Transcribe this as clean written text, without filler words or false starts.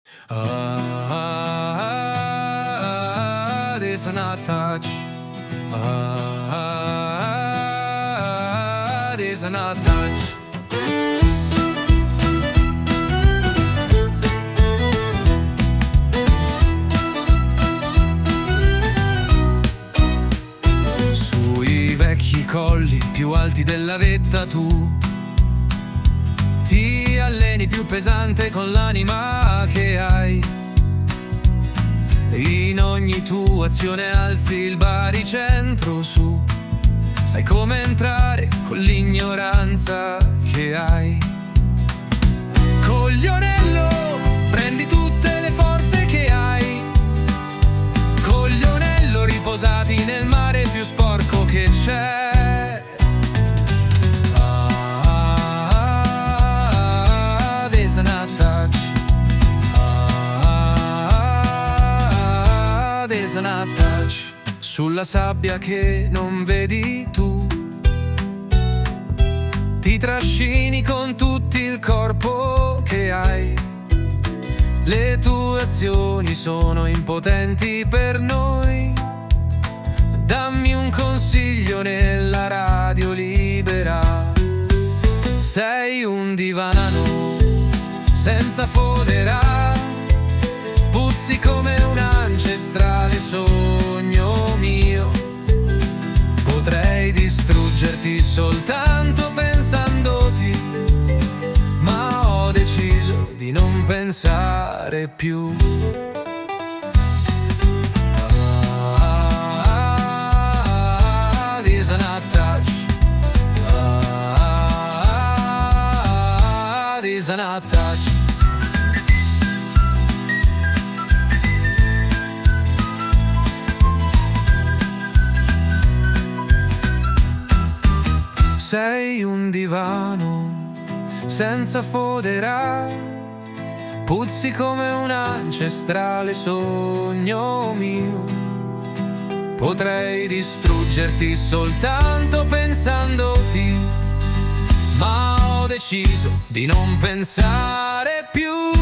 There's an touch. There's an touch. Sui vecchi colli più alti della vetta tu ti alleni più pesante con l'anima che hai. In ogni tua azione alzi il baricentro su. Sai come entrare con l'ignoranza che hai. Coglionello, prendi tutte le forze che hai. Coglionello, riposati nel mare più sporco che c'è. There's an touch. Sulla sabbia che non vedi tu ti trascini con tutto il corpo che hai. Le tue azioni sono impotenti per noi. Dammi un consiglio nella radio libera. Sei un divano senza fodera. Puzzi come un ancestrale sogno mio. Potrei distruggerti soltanto pensandoti, ma ho deciso di non pensare più. There's an touch. There's an touch. Sei un divano senza fodera. Puzzi come un ancestrale sogno mio. Potrei distruggerti soltanto pensandoti, ma ho deciso di non pensare più.